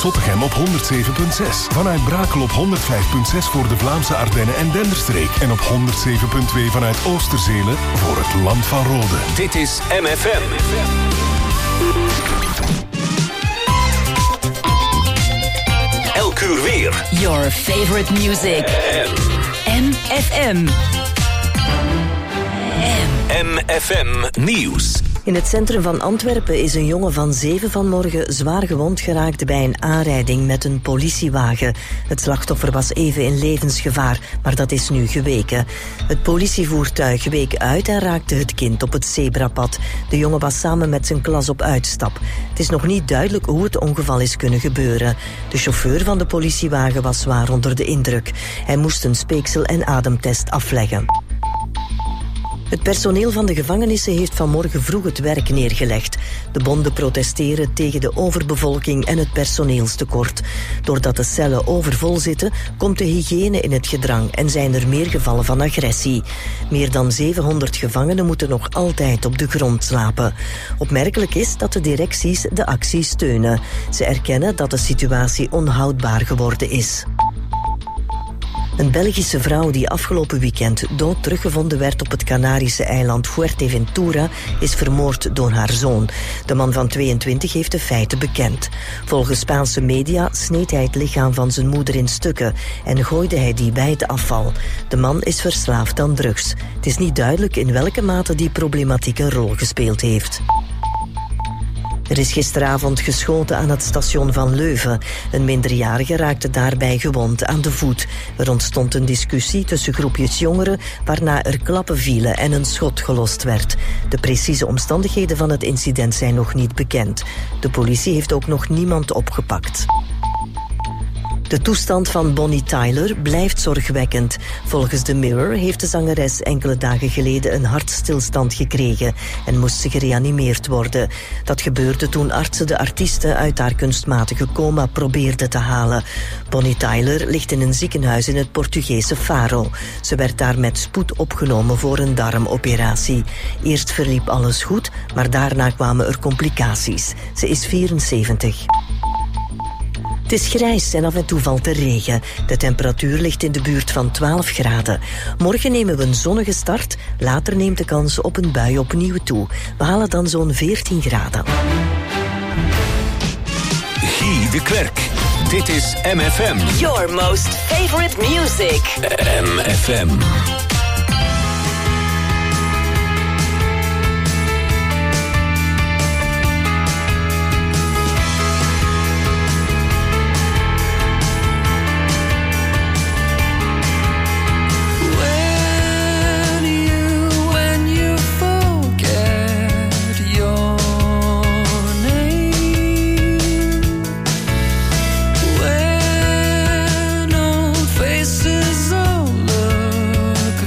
Zottegem op 107.6. Vanuit Brakel op 105.6 voor de Vlaamse Ardennen en Denderstreek. En op 107.2 vanuit Oosterzele voor het Land van Rode. Dit is MFM. Elk uur weer. Your favorite music. MFM. MFM Nieuws. In het centrum van Antwerpen is een jongen van 7 vanmorgen zwaar gewond geraakt bij een aanrijding met een politiewagen. Het slachtoffer was even in levensgevaar, maar dat is nu geweken. Het politievoertuig week uit en raakte het kind op het zebrapad. De jongen was samen met zijn klas op uitstap. Het is nog niet duidelijk hoe het ongeval is kunnen gebeuren. De chauffeur van de politiewagen was zwaar onder de indruk. Hij moest een speeksel- en ademtest afleggen. Het personeel van de gevangenissen heeft vanmorgen vroeg het werk neergelegd. De bonden protesteren tegen de overbevolking en het personeelstekort. Doordat de cellen overvol zitten, komt de hygiëne in het gedrang en zijn er meer gevallen van agressie. Meer dan 700 gevangenen moeten nog altijd op de grond slapen. Opmerkelijk is dat de directies de actie steunen. Ze erkennen dat de situatie onhoudbaar geworden is. Een Belgische vrouw die afgelopen weekend dood teruggevonden werd op het Canarische eiland Fuerteventura is vermoord door haar zoon. De man van 22 heeft de feiten bekend. Volgens Spaanse media sneed hij het lichaam van zijn moeder in stukken en gooide hij die bij het afval. De man is verslaafd aan drugs. Het is niet duidelijk in welke mate die problematiek een rol gespeeld heeft. Er is gisteravond geschoten aan het station van Leuven. Een minderjarige raakte daarbij gewond aan de voet. Er ontstond een discussie tussen groepjes jongeren, waarna er klappen vielen en een schot gelost werd. De precieze omstandigheden van het incident zijn nog niet bekend. De politie heeft ook nog niemand opgepakt. De toestand van Bonnie Tyler blijft zorgwekkend. Volgens The Mirror heeft de zangeres enkele dagen geleden een hartstilstand gekregen en moest ze gereanimeerd worden. Dat gebeurde toen artsen de artieste uit haar kunstmatige coma probeerden te halen. Bonnie Tyler ligt in een ziekenhuis in het Portugese Faro. Ze werd daar met spoed opgenomen voor een darmoperatie. Eerst verliep alles goed, maar daarna kwamen er complicaties. Ze is 74. Het is grijs en af en toe valt er regen. De temperatuur ligt in de buurt van 12 graden. Morgen nemen we een zonnige start. Later neemt de kans op een bui opnieuw toe. We halen dan zo'n 14 graden. Guy de Klerk. Dit is MFM. Your most favorite music. MFM. Faces all look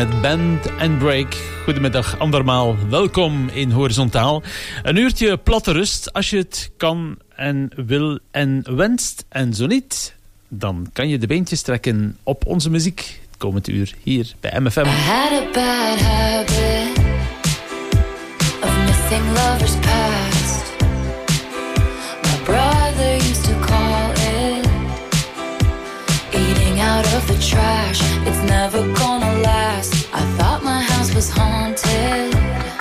met Bend and Break. Goedemiddag, andermaal. Welkom in Horizontaal. Een uurtje platte rust als je het kan en wil en wenst. En zo niet, dan kan je de beentjes trekken op onze muziek. Het komend uur hier bij MFM. I had a bad habit of missing lovers past. My brother used to call it eating out of the trash. It's never gonna last. I thought my house was haunted.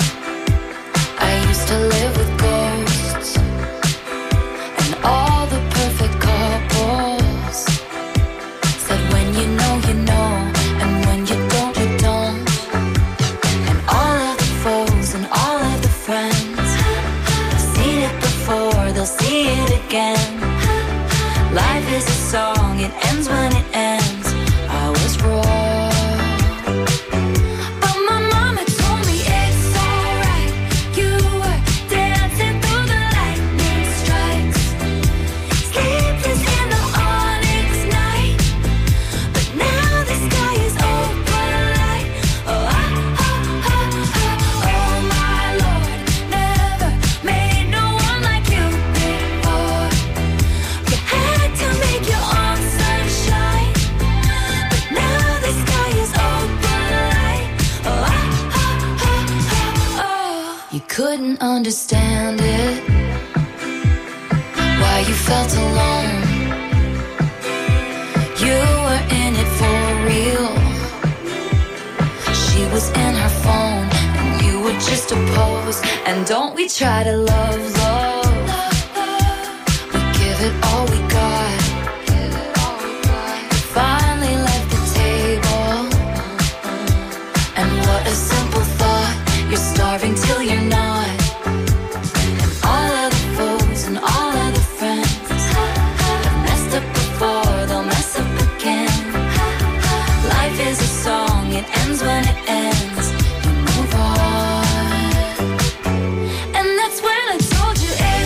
I used to live with ghosts and all the perfect couples said when you know, you know, and when you don't, you don't. And all of the foes and all of the friends have seen it before, they'll see it again. Life is a song, it ends when it ends. I was wrong, but my mama told me it's alright. You were dancing through the lightning strikes, sleepless in the onyx night. But now the sky is open light. Oh, oh my Lord, never made no one like you before. You had to make your own sunshine, but now the sky is open light. Oh, you couldn't understand it, why you felt alone. You were in it for real. She was in her phone and you were just a pose. And don't we try to love, we give it all we got. Finally left the table, and what a simple thought. You're starving till you're not. And all of the foes and all of the friends have messed up before, they'll mess up again. Life is a song, it ends when it ends. You move on, and that's when I told you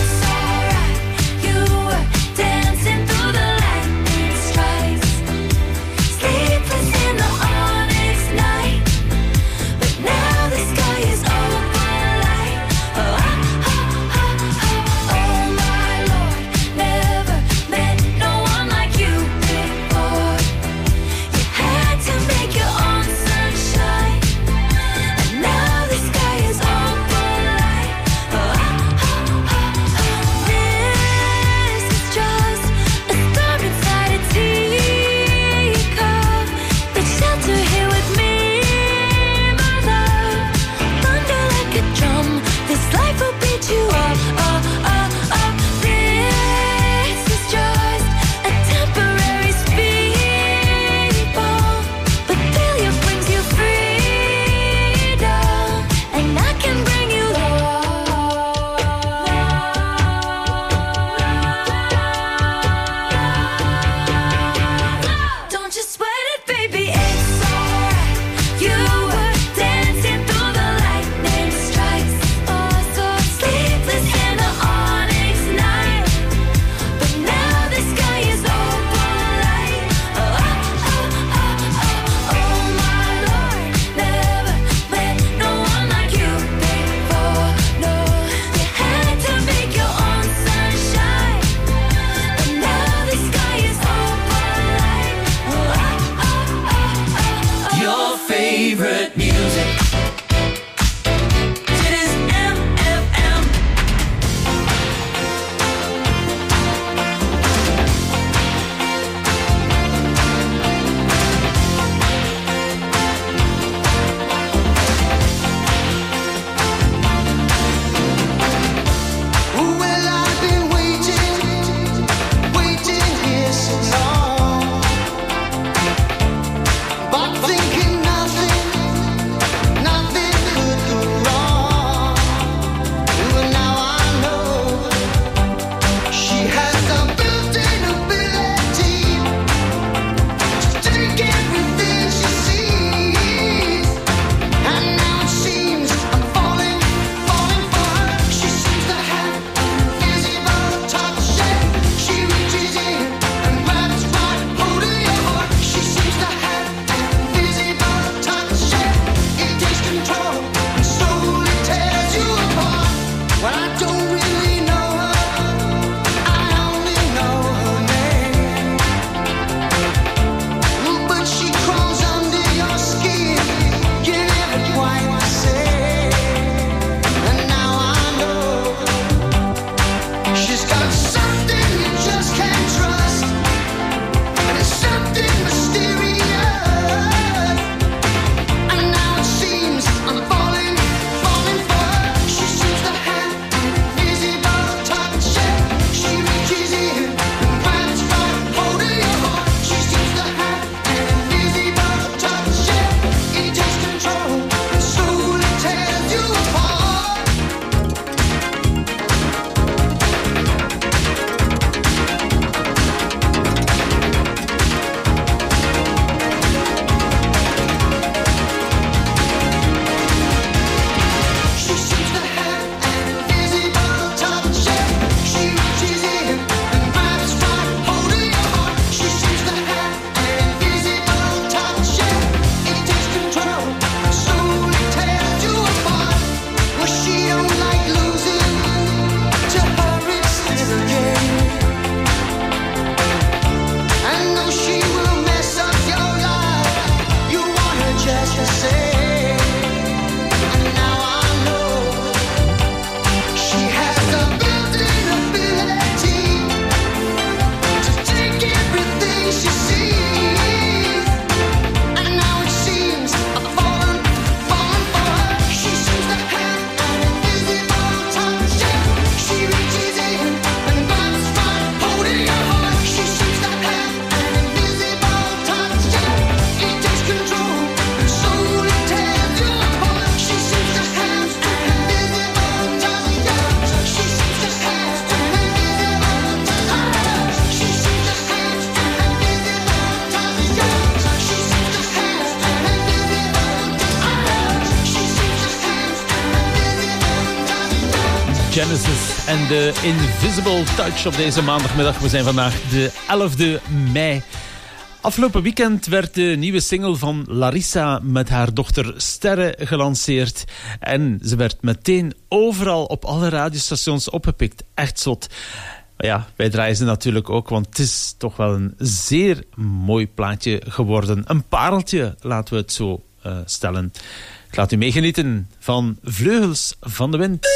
Genesis en de Invisible Touch op deze maandagmiddag. We zijn vandaag de 11e mei. Afgelopen weekend werd de nieuwe single van Larissa met haar dochter Sterre gelanceerd. En ze werd meteen overal op alle radiostations opgepikt. Echt zot. Maar ja, wij draaien ze natuurlijk ook, want het is toch wel een zeer mooi plaatje geworden. Een pareltje, laten we het zo stellen. Ik laat u meegenieten van Vleugels van de Wind.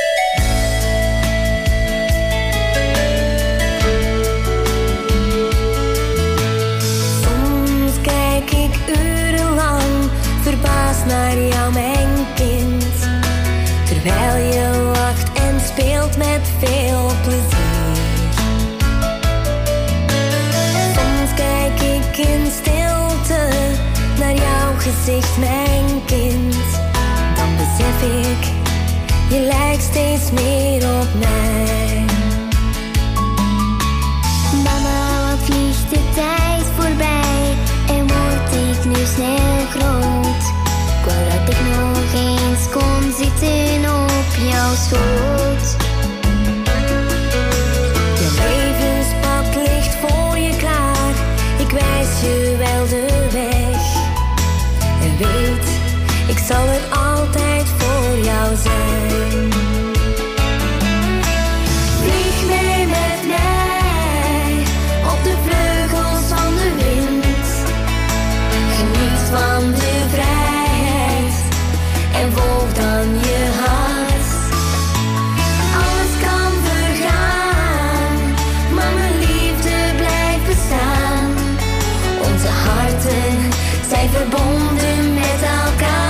Soms kijk ik urenlang verbaasd naar jou, mijn kind, terwijl je lacht en speelt met veel plezier. Soms kijk ik in stilte naar jouw gezicht, mijn kind. Dan besef ik, je lijkt steeds meer op mij. Mama, wat vliegt de tijd voorbij en word ik nu snel groot. Ik wou dat ik nog eens kon zitten op jouw schoot. Je levenspad ligt voor je klaar, ik wijs je wel de weg. En weet, ik zal er altijd voor jou zijn. Vlieg mee met mij op de vleugels van de wind. Geniet van de vrijheid en volg dan je hart. Alles kan vergaan, maar mijn liefde blijft bestaan. Onze harten zijn verbonden met elkaar.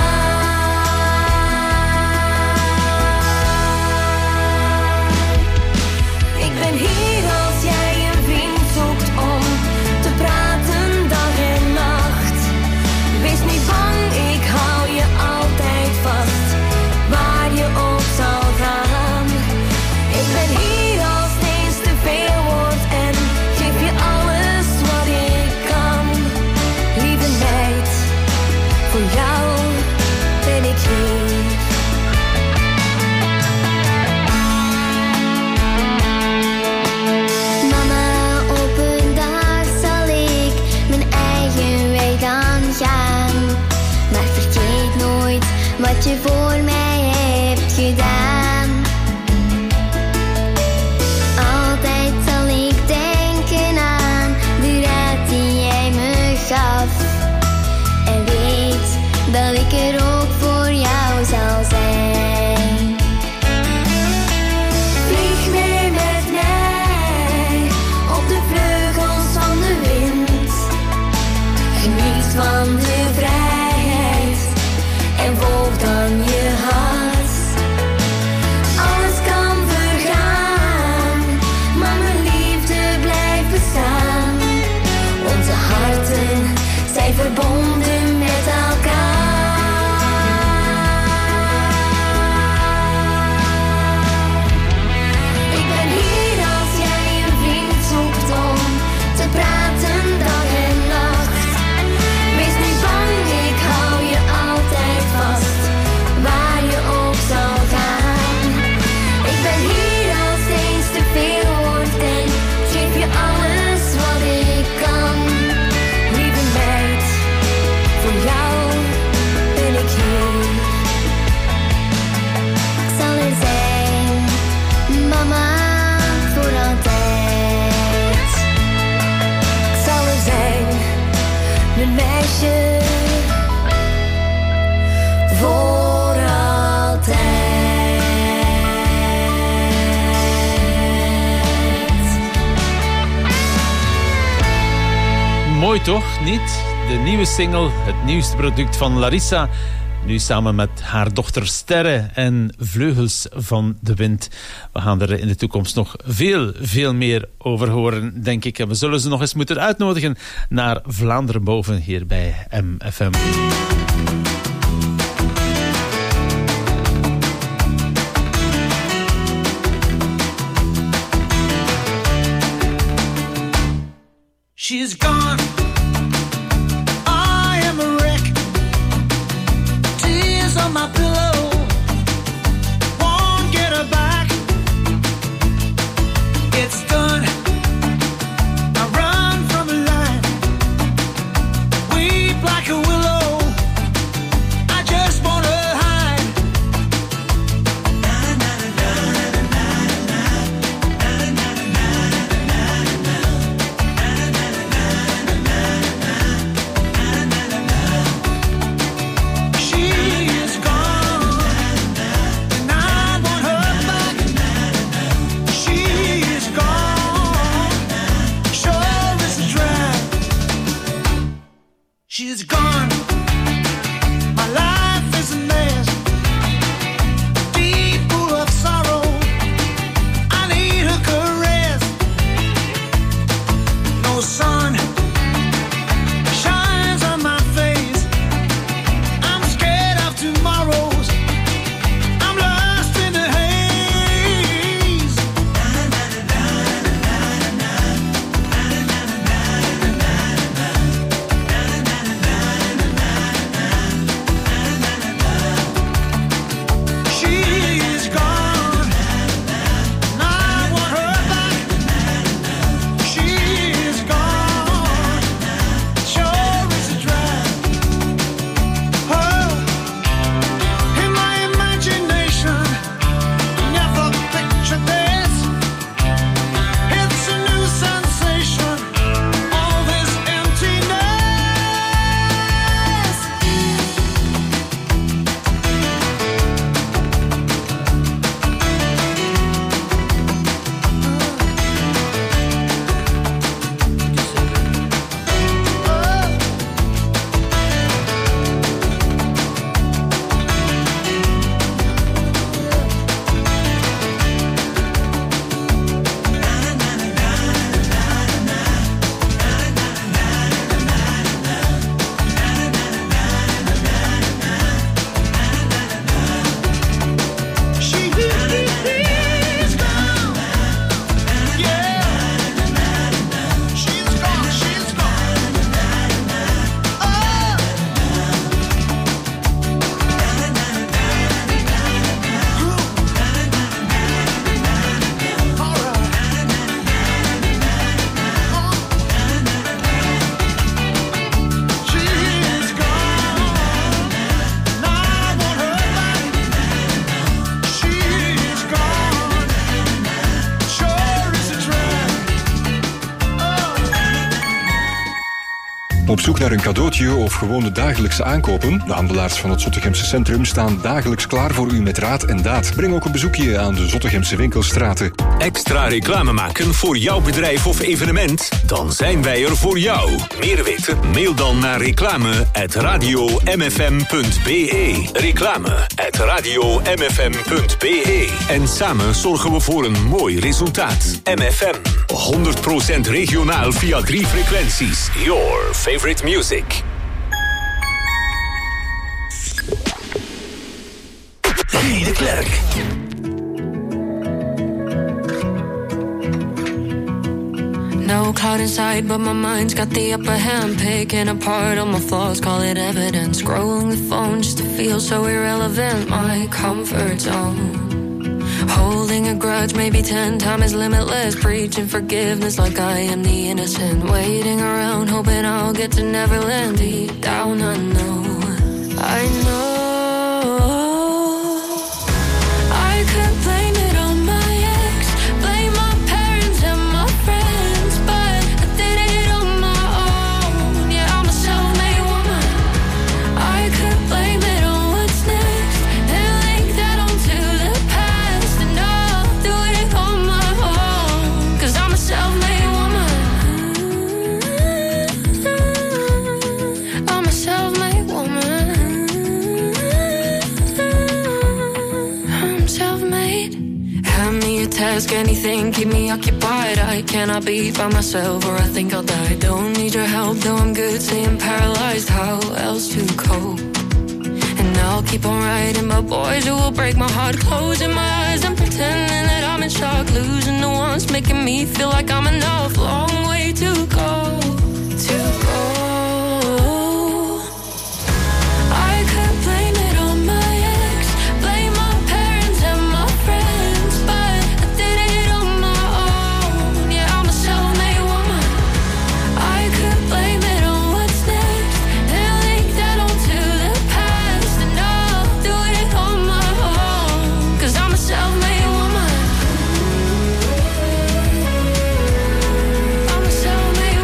Ik ben hier als jij een vriend zoekt om te praten dag en nacht. Wees niet bang, ik hou je altijd vast, waar je ook zal gaan. Ik ben hier als het eens te veel wordt en geef je alles wat ik kan. Lieve meid, voor jou ben ik hier. Mama, op een dag zal ik mijn eigen weg dan gaan. Maar vergeet nooit wat je voor mij hebt gedaan. Altijd zal ik denken aan de raad die jij me gaf. En weet dat ik er ook voor jou zal zijn. Vlieg mee met mij op de vleugels van de wind. Geniet van de vrijheid en volg dan je hart. Alles kan vergaan, maar mijn liefde blijft bestaan. Onze harten zijn verbonden met elkaar. Ik ben hier als jij een vriend zoekt om te praten dag en nacht. Wees niet bang, ik hou je altijd vast, waar je ook zal gaan. Ik ben hier als het eens te veel wordt en geef je alles wat ik kan. Lieve meid, voor jou ben ik hier. Ik zal er zijn, mama, voor altijd. Ik zal er zijn, mijn meisje, voor altijd. Mooi toch, niet? De nieuwe single, het nieuwste product van Larissa. Nu samen met haar dochter Sterre en Vleugels van de Wind. We gaan er in de toekomst nog veel meer over horen, denk ik. En we zullen ze nog eens moeten uitnodigen naar Vlaanderen boven hier bij MFM. She's gone. I am a wreck. Tears on my pillow. Won't get her back. She's gone. My life is a mess. Deep pool of sorrow. I need a caress. No sun shines on my face. I'm scared of tomorrows. I'm lost in the haze. She's gone. Now I want her back. She's gone. Sure is a drag. Oh, in my imagination, never pictured this. It's a new sensation. All this emptiness. She's gone. Yeah. She's gone. She's gone. Oh. She's gone. Now I want her back. She's gone. Sure is a drag. Op zoek naar een cadeautje of gewoon de dagelijkse aankopen? De handelaars van het Zottegemse Centrum staan dagelijks klaar voor u met raad en daad. Breng ook een bezoekje aan de Zottegemse winkelstraten. Extra reclame maken voor jouw bedrijf of evenement? Dan zijn wij er voor jou. Meer weten? Mail dan naar reclame@radiomfm.be. Reclame@radiomfm.be. En samen zorgen we voor een mooi resultaat. MFM. 100% regionaal via 3 frequenties. Your favorite music. Guy de Klerk. No cloud inside, but my mind's got the upper hand. Picking apart all my flaws, call it evidence. Scrolling the phone just to feel so irrelevant. My comfort zone. Holding a grudge, maybe 10 times limitless. Preaching forgiveness like I am the innocent. Waiting around, hoping I'll get to Neverland. Deep down, I know. I could blame it on my ex, blame my parents and my friends, but I did it on my own. Yeah, I'm a self-made woman. I could blame it on what's next and link that onto the past, and I'll do it on my own, 'cause I'm a self-made woman. I'm a self-made woman. I'm self-made. Hand me a task, anything, keep me occupied. I cannot be by myself or I think I'll die. Don't need your help, though I'm good, staying paralyzed. How else to cope? And I'll keep on writing about boys who will break my heart. Closing my eyes and pretending that I'm in shock. Losing the ones making me feel like I'm enough. Long way to go, to go. I could blame it on my ex, blame my parents and my friends, but I did it on my own. Yeah, I'm a self-made woman. I could blame it on what's next and link that onto the past, and I'll do it on my own, 'cause I'm a self-made woman. I'm a self-made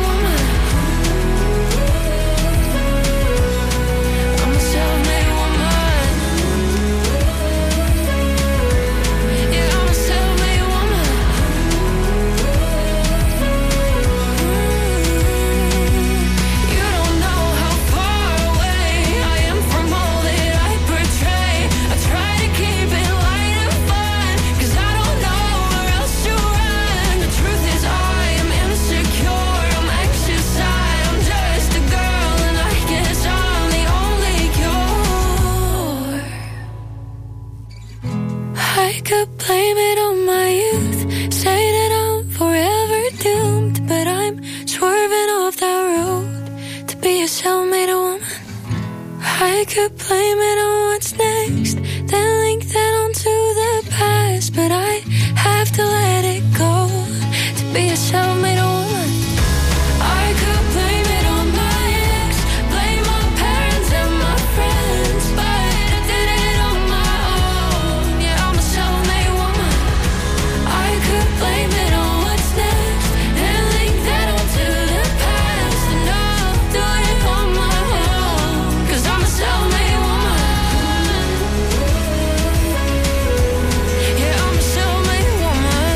self-made woman. I could blame it on what's next, then link that onto the past, but I have to let it go to be a self-made woman. I could blame it on my ex, blame my parents and my friends, but I did it on my own. Yeah, I'm a self-made woman. I could blame it on what's next, then link that onto the past, and I'll do it on my own, 'cause I'm a self-made woman. Yeah, I'm a self-made woman.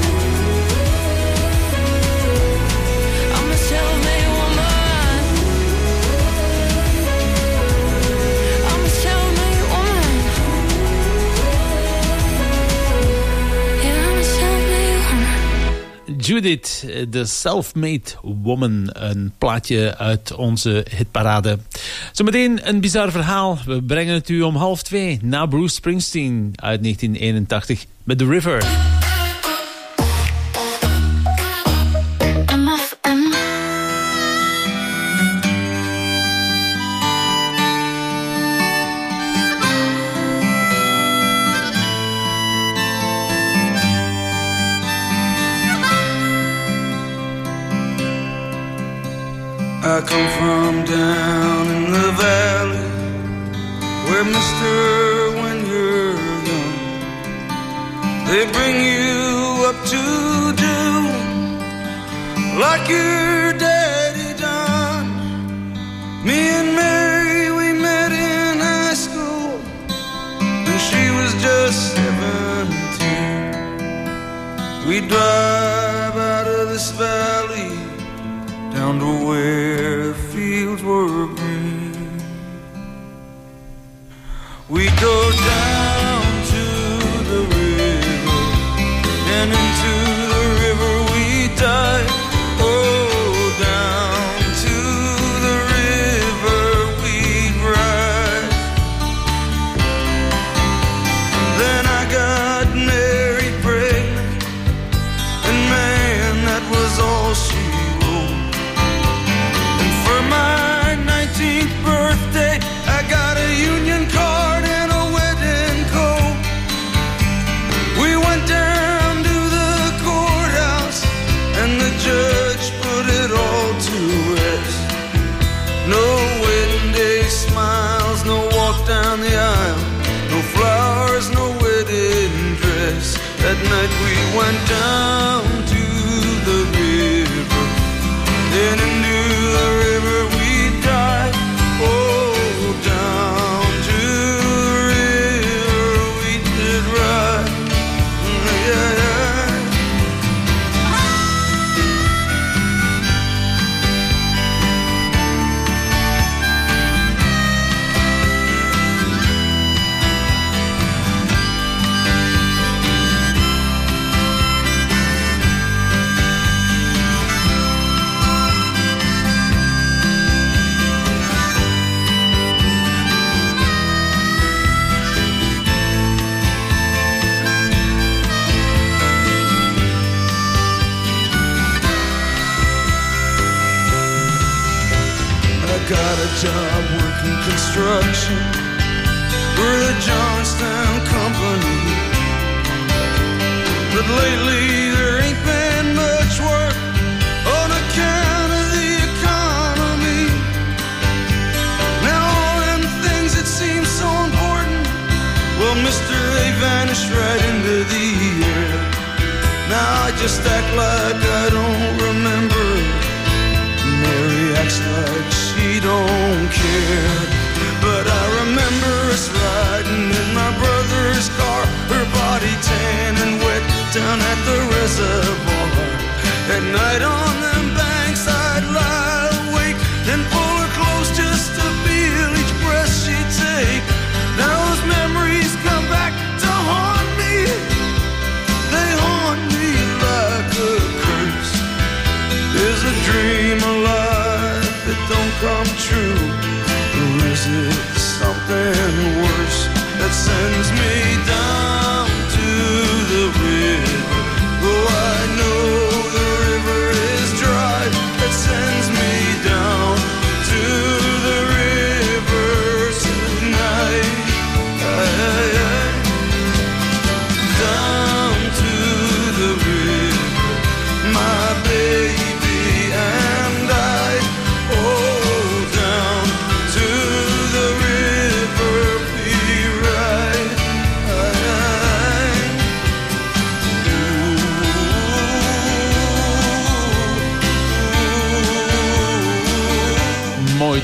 I'm a self-made woman. I'm a self-made woman. Yeah, I'm a self-made woman. Judith, The Self-Made Woman. Een plaatje uit onze hitparade. Zometeen een bizar verhaal. We brengen het u om 1:30 na Bruce Springsteen uit 1981 met The River. I come from down in the valley, where mister, when you're young, they bring you up to do like your daddy done. Me and Mary, we met in high school, and she was just 17. We drive out of this valley down to where the fields were green. We go down to the river, and into the river we dive. Oh, down to the river we ride. Then I got married pregnant, and man, that was all she wrote. For my 19th birthday, I got a union card and a wedding coat. We went down to the courthouse, and the judge put it all to rest. No wedding day smiles, no walk down the aisle, no flowers, no wedding dress. That night we went down to the river, then into the river we dive. Oh, down to the river we did ride. Yeah, yeah. Got a job working construction for the Johnstown Company, but lately there ain't been much work on account of the economy. Now all them things that seem so important, well, mister, they vanished right into the air. Now I just act like I don't remember. Mary acts like she don't care, but I remember us riding in my brother's car, her body tan and wet down at the reservoir. At night on them banks I'd lie awake and pull her close just to feel each breath she'd take. Now those memories come back to haunt me, they haunt me like a curse. Is a dream alive that don't come true, or is it something worse that sends me down to the river? Oh, I know the river is dry, that sends me down to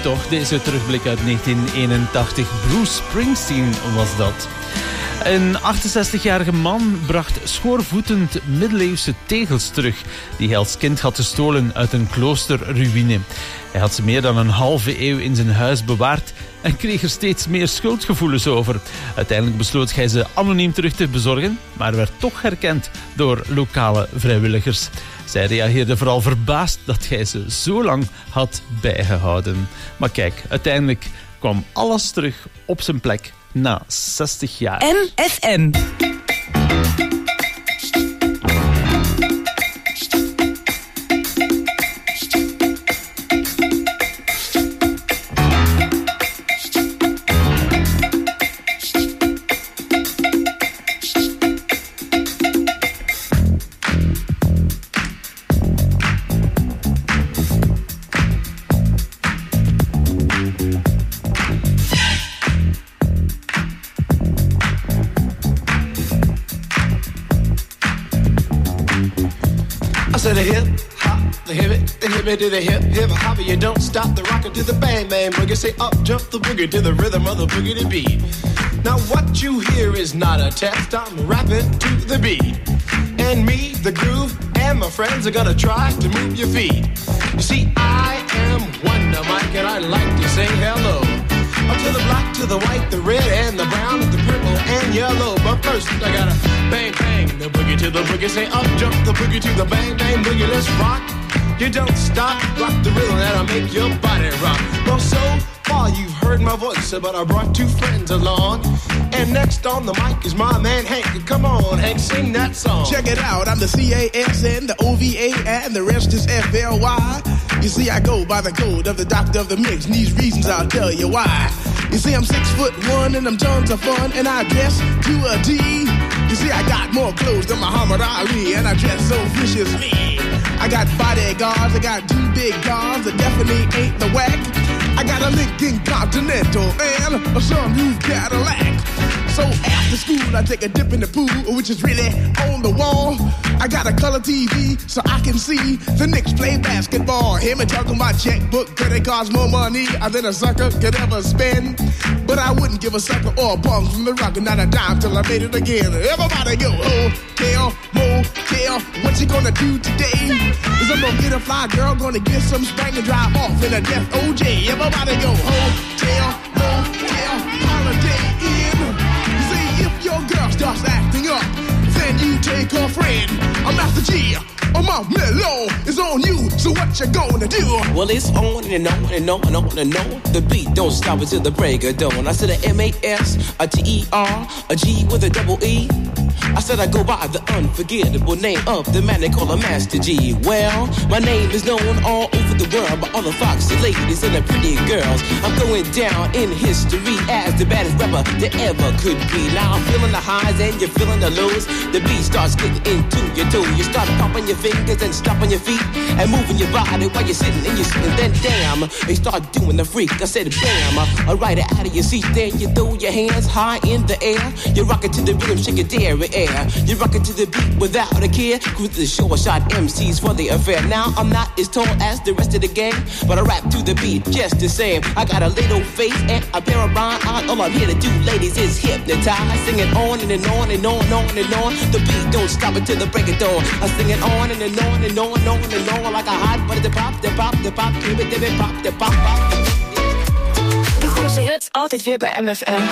mooi toch, deze terugblik uit 1981. Bruce Springsteen was dat. Een 68-jarige man bracht schoorvoetend middeleeuwse tegels terug die hij als kind had gestolen uit een kloosterruïne. Hij had ze meer dan een halve eeuw in zijn huis bewaard en kreeg er steeds meer schuldgevoelens over. Uiteindelijk besloot hij ze anoniem terug te bezorgen, maar werd toch herkend door lokale vrijwilligers. Zij reageerde vooral verbaasd dat hij ze zo lang had bijgehouden. Maar kijk, uiteindelijk kwam alles terug op zijn plek na 60 jaar. MFM. To the hip hop, the hip it to the hip hop. You don't stop the rocker to the bang bang boogie. Say up jump the boogie to the rhythm of the boogie to beat. Now what you hear is not a test. I'm rapping to the beat, and me, the groove, and my friends are gonna try to move your feet. You see, I am Wonder Mike, and I like to say hello. Up to the black, to the white, the red, and the brown, the purple, and yellow. But first, I gotta bang, bang, the boogie to the boogie. Say up, jump the boogie to the bang, bang, boogie. Let's rock. You don't stop, rock the rhythm that'll make your body rock. Well, so far you've heard my voice, but I brought two friends along. And next on the mic is my man Hank. Come on, Hank, sing that song. Check it out, I'm the CASN, the OVA, and the rest is FLY. You see, I go by the code of the doctor of the mix, and these reasons I'll tell you why. You see, I'm 6'1" and I'm tons of fun, and I dress to a D. You see, I got more clothes than Muhammad Ali, and I dress so viciously. I got bodyguards, I got two big guns that definitely ain't the whack. I got a Lincoln Continental and a sunroof Cadillac. So after school, I take a dip in the pool, which is really on the wall. I got a color TV so I can see the Knicks play basketball. Hear me talking about checkbook, cause it costs more money than a sucker could ever spend. But I wouldn't give a sucker or a bum from the rock, not a dime till I made it again. Everybody go, hotel, motel, what you gonna do today? Is I'm gonna get a fly girl, gonna get some spring and drive off in a death OJ. Everybody go, hotel, motel, holiday inn. You see, if your girl starts acting up, then you take her friend. I'm Master G, I'm out mellow, it's on you, so what you gonna do? Well, it's on and on and on and on and on. The beat don't stop until the break of dawn. I said a M-A-S, a T-E-R, a G with a double E. I said I go by the unforgettable name of the man they call a Master G. Well, my name is known all over the world by all the foxy ladies and the pretty girls. I'm going down in history as the baddest rapper that ever could be. Now I'm feeling the highs and you're feeling the lows. The beat starts getting into your toe. You start popping your fingers and stomping your feet and moving your body while you're sitting and you're sitting. Then damn, they start doing the freak. I said bam, alright out of your seat. Then you throw your hands high in the air. You rock it to the rhythm, shake your dairy air. You rock it to the beat without a care. Cruise the short shot MCs for the affair. Now I'm not as tall as the rest of the gang, but I rap to the beat just the same. I got a little face and a pair of rhyme eyes. All I'm here to do, ladies, is hypnotize. Sing it on and on and on and on and on. The beat don't stop until the break of dawn. I sing it on and on and on and on and on like a hot butter. The pop, the pop, the pop, give it, pop, the pop, pop. De grootste hits altijd weer bij MFM.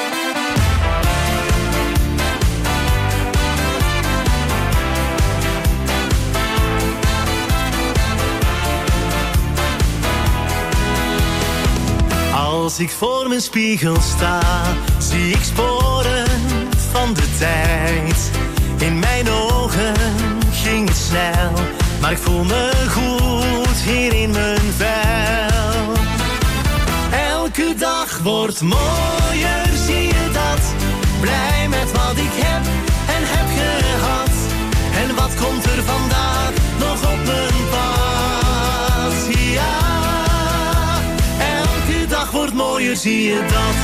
Als ik voor mijn spiegel sta, zie ik sporen van de tijd. In mijn ogen ging het snel, maar ik voel me goed hier in mijn vel. Elke dag wordt mooier, zie je dat? Blij met wat ik heb en heb gehad. En wat komt er vandaag nog op mijn pad? Ja, elke dag wordt mooier, zie je dat?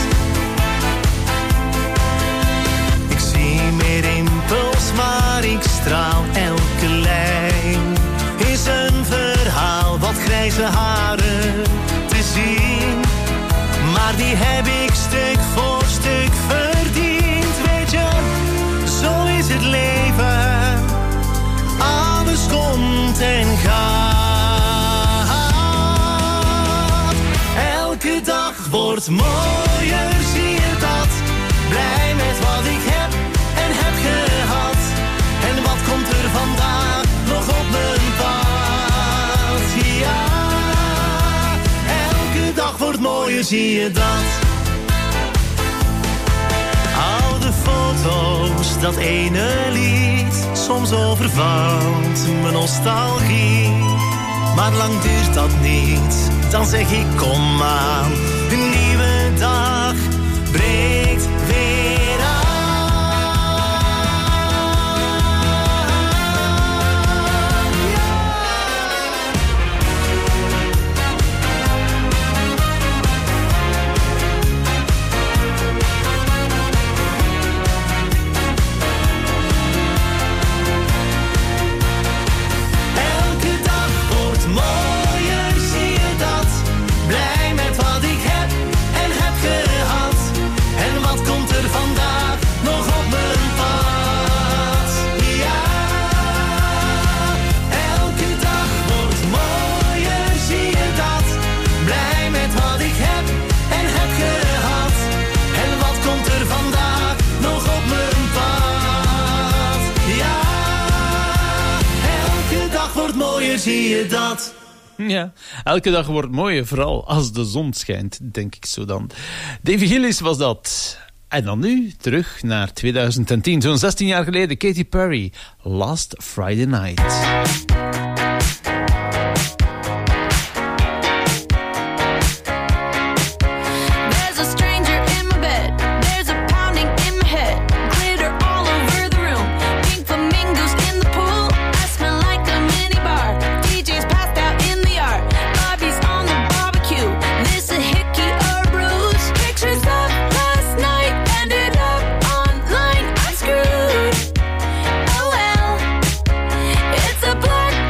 Ik zie meer rimpels, maar ik straal. Elke lijn is een verhaal, wat grijze haren te zien. wordt mooier, zie je dat? Blij met wat ik heb en heb gehad. En wat komt er vandaag nog op mijn pad? Ja, elke dag wordt mooier, zie je dat? Oude foto's, dat ene lied, soms overvalt mijn nostalgie. Maar lang duurt dat niet, dan zeg ik kom aan. Een nieuwe dag breekt weer aan. Elke dag wordt mooier, zie je dat? Blij met wat ik heb en heb gehad. En wat komt er vandaag nog op mijn pad? Ja, elke dag wordt mooier, zie je dat? Blij met wat ik heb en heb gehad. En wat komt er vandaag nog op mijn pad? Ja, elke dag wordt mooier, zie je dat? Ja, elke dag wordt mooier, vooral als de zon schijnt, denk ik zo dan. Davy Gillis was dat. En dan nu, terug naar 2010, zo'n 16 jaar geleden, Katy Perry, Last Friday Night. There's a stranger in my bed. There's a pounding in my head. Glitter all over the room. Pink flamingos in the pool. I smell like a minibar. DJ's passed out in the yard. Bobby's on the barbecue. This a hickey or a bruise. Pictures of last night ended up online. I'm screwed. Oh well. It's a black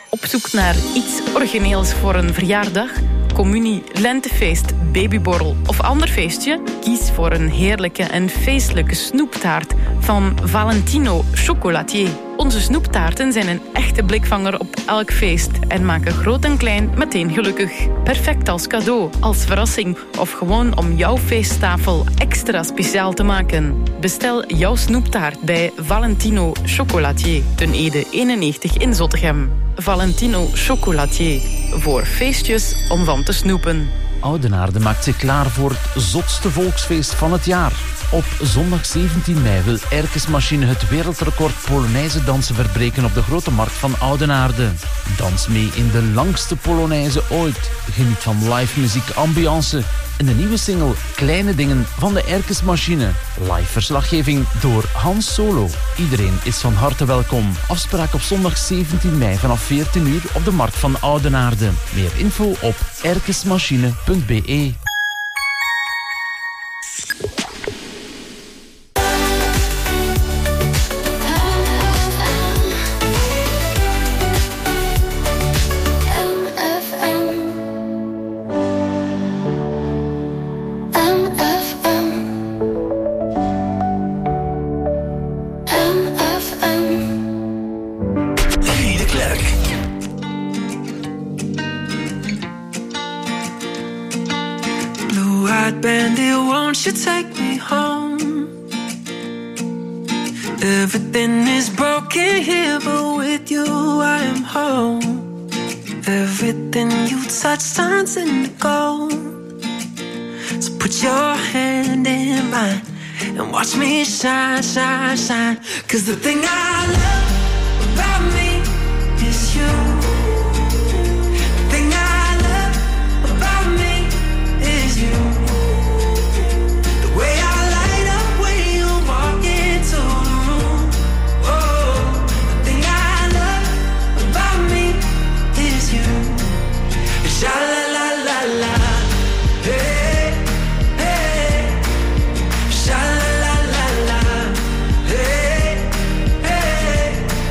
Op zoek naar iets origineels voor een verjaardag, communie, lentefeest, babyborrel of ander feestje? Kies voor een heerlijke en feestelijke snoeptaart van Valentino Chocolatier. Onze snoeptaarten zijn een echte blikvanger op elk feest en maken groot en klein meteen gelukkig. Perfect als cadeau, als verrassing of gewoon om jouw feesttafel extra speciaal te maken. Bestel jouw snoeptaart bij Valentino Chocolatier, ten Ede 91 in Zottegem. Valentino Chocolatier, voor feestjes om van te snoepen. Oudenaarde maakt zich klaar voor het zotste volksfeest van het jaar. Op zondag 17 mei wil Erkes Machine het wereldrecord Polonaise dansen verbreken op de Grote Markt van Oudenaarde. Dans mee in de langste Polonaise ooit. Geniet van live muziek, ambiance en de nieuwe single Kleine Dingen van de Erkes Machine. Live verslaggeving door Hans Solo. Iedereen is van harte welkom. Afspraak op zondag 17 mei vanaf 14 uur op de Markt van Oudenaarde. Meer info op erkesmachine.be. You take me home. Everything is broken here, but with you I am home. Everything you touch turns into gold. So put your hand in mine and watch me shine, shine, shine. 'Cause the thing I love about me is you. The thing I love about me is you. Way I light up when you walk into the room. Oh, the thing I love about me is you. Sha la la la la, hey hey. Sha la la la la, hey hey.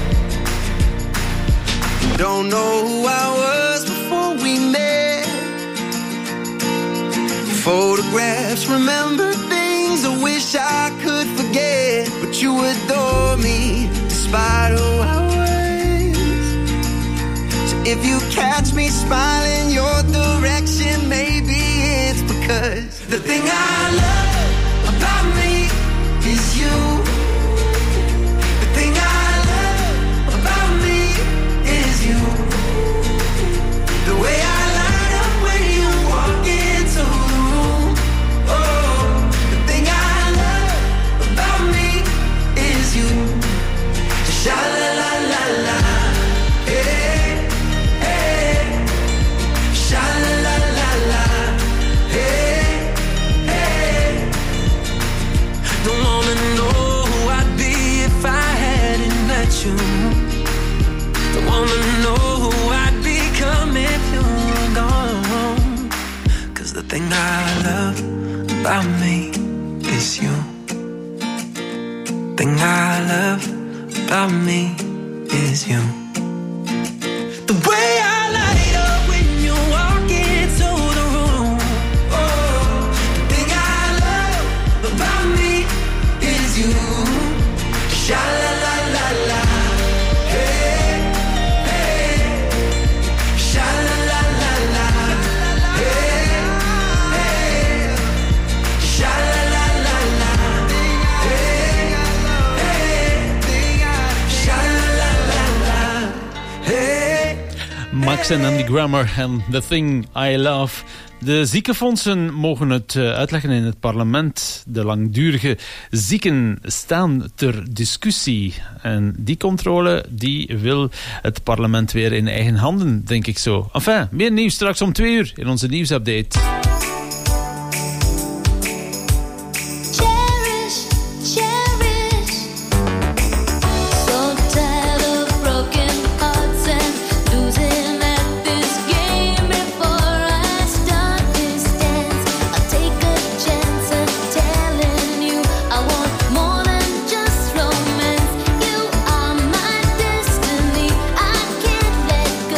Don't know who I was before we met. Photographs, remember things I wish I could forget, but you adore me despite who I was. So if you catch me smiling your direction, maybe it's because the thing I love about me is you. The thing I love about me is you. The way I light up when you walk into the room. Oh, the thing I love about me is you. Sha la la la la, hey hey. Sha la la la la, hey hey. Don't wanna know who I'd be if I hadn't met you. Don't wanna know who I'd become if you were gone. 'Cause the thing I love about me is you. Thing I love about me is you. The way I light up when you walk into the room. Oh, the thing I love about me is you. Sha la la la la, hey hey. Sha la la la la, hey hey. Sha la la la la, hey hey. Sha la la la la, hey. Max en Andy Grammer en The Thing I Love. De ziekenfondsen mogen het uitleggen in het parlement. De langdurige zieken staan ter discussie. En die controle die wil het parlement weer in eigen handen, denk ik zo. Enfin, meer nieuws straks om 2 uur in onze nieuwsupdate. Let go.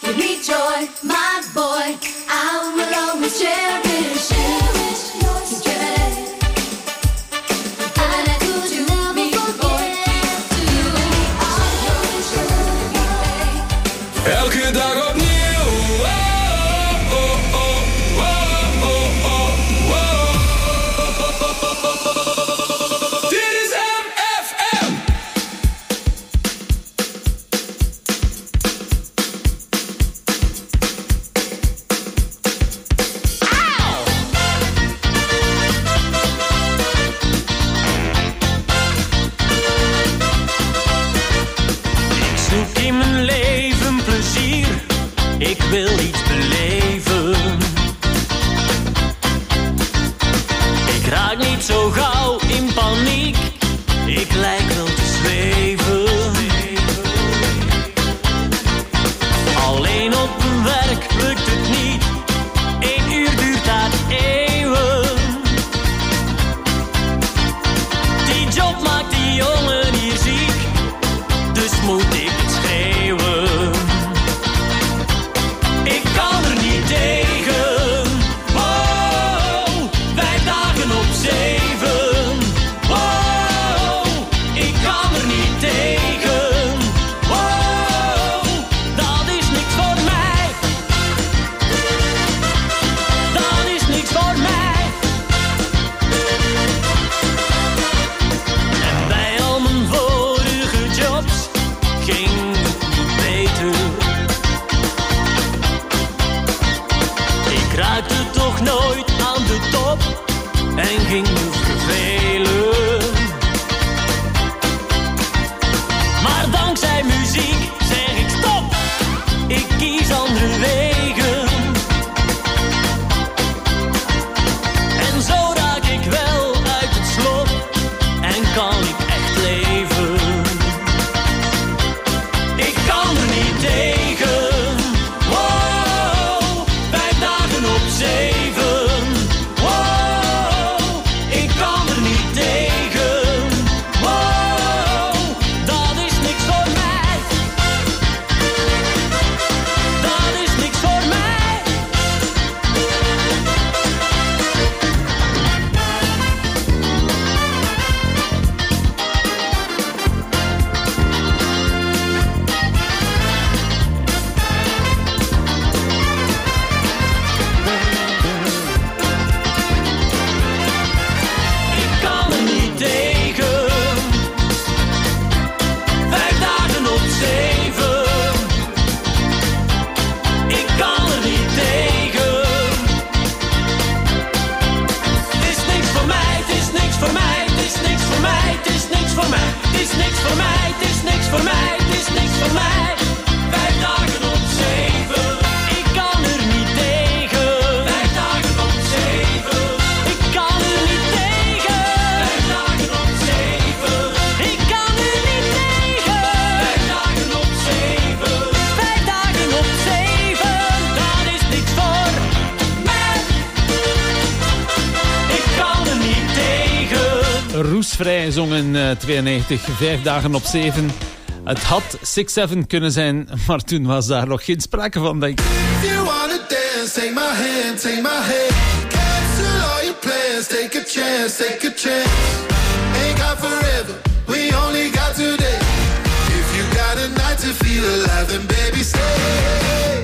Give me joy, my boy. I will always cherish you. Elke dag opnieuw. Dit is MFM. Ik zoek in mijn leven plezier, ik wil iets beleven. Ik raak niet zo gauw in paniek, ik lijk wel te zweven. Alleen op mijn werk lukt het niet, 1 uur duurt daar eeuwen. Die job maakt die jongen hier ziek, dus moet ik het schreeuwen. Ik kan er niet tegen. Wow, 5 dagen op 7. Wow, ik kan er niet tegen. Wow, dat is niks voor mij. Dat is niks voor mij. En bij al mijn vorige jobs ging het niet beter. Ik raakte toch nooit aan de top en ging me vervelen. Maar dankzij muziek zeg ik stop, ik kies andere wegen. En zo raak ik wel uit het slop en kan ik echt leven. Ik kan er niet tegen. Wow, 5 dagen op 7. Wow, ik kan er niet tegen. Wow, dat is niks voor mij. Dat is niks voor mij. Ik kan er niet tegen. 5 dagen op 7. Ik kan er niet tegen. Het is niks voor mij, het is niks voor mij, het is niks voor mij, het is niks voor mij, het is niks voor mij, het is niks voor mij, het is niks voor mij. 5 dagen op 7. Ik kan er niet tegen. 5 dagen op 7. Ik kan er niet tegen. 5 dagen op 7. Ik kan er niet tegen. 5 dagen op 7. 5 dagen op 7. Dat is niks voor mij. Ik kan er niet tegen. Roesvrij zong in 92, 5 dagen op 7. Het had 6-7 kunnen zijn, maar toen was daar nog geen sprake van, denk ik. If you wanna dance, take my hand, take my hand. Cancel all your plans, take a chance, take a chance. Ain't got forever, we only got today. If you got a night to feel alive, then baby stay.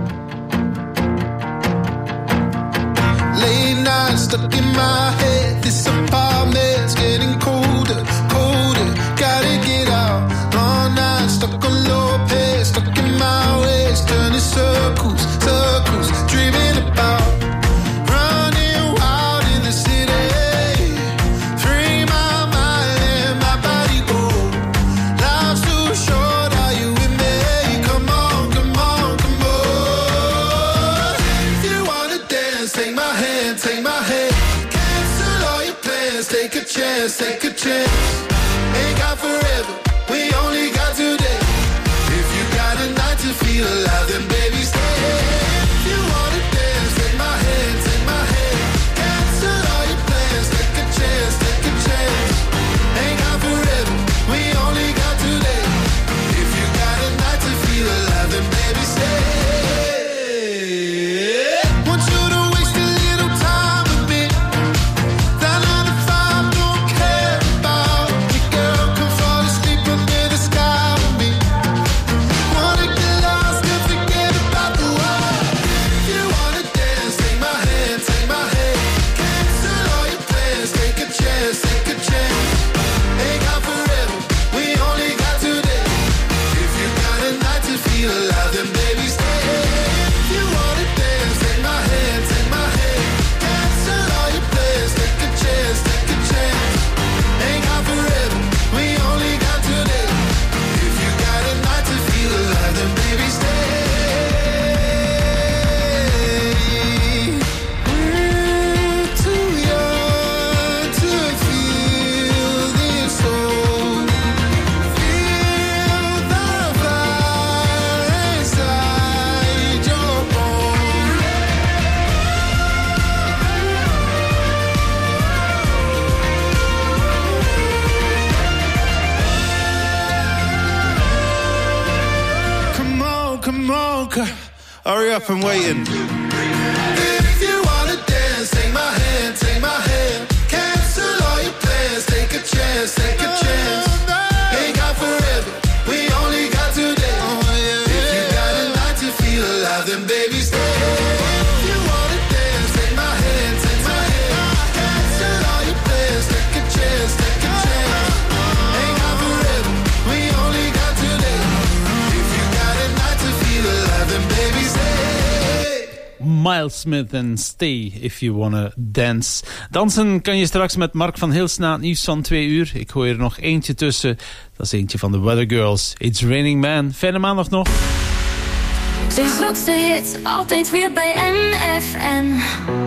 Late nights stuck in my head, this apartment's getting colder, colder. Gotta get out, long nights stuck on low pace, stuck in my ways, turning circles, circles, dreaming about running wild in the city. Free my mind and my body go. Life's too short, are you with me? Come on, come on, come on. If you wanna dance, take my hand, take my hand. Cancel all your plans, take a chance, take a chance. Ain't got forever, we only got today. If you got a night to feel alive, then baby stay. If you wanna dance, take my hand, take my hand. Cancel all your plans, take a chance, take a chance. Ain't got forever, we only got today. If you got a night to feel alive, then baby stay. come on, hurry up and waiting. If you wanna dance, take my hand, take my hand. Cancel all your plans, take a chance, take a chance. Ain't got forever, we only got today. If you got a night to feel alive, then baby stay. If you wanna dance, take my hand, take my hand. Cancel all your plans, take a chance, take a chance. Ain't got forever, we only got today. If you got a night to feel alive, then baby stay. Miles Smith en Stay If You Wanna Dance. Dansen kan je straks met Mark van Hils na het nieuws van 2 uur. Ik gooi er nog eentje tussen. Dat is eentje van de Weather Girls. It's Raining Man. Fijne maandag nog. De grootste hits, altijd weer bij MFM.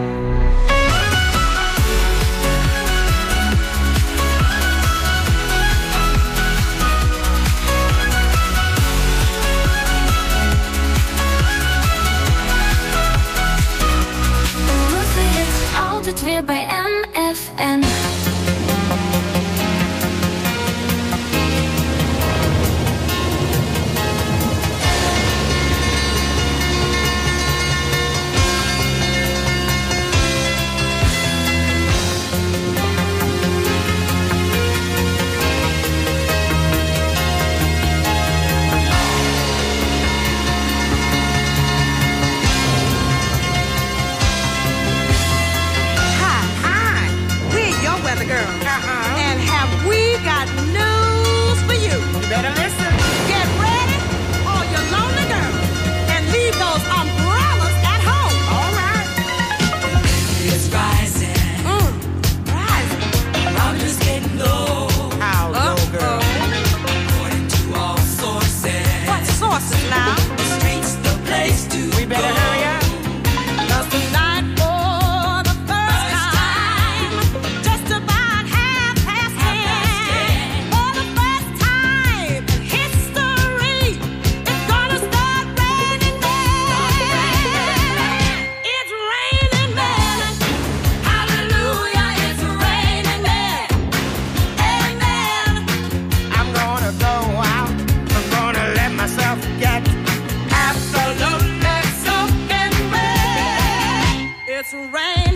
Altijd weer bij MFM. It's rain.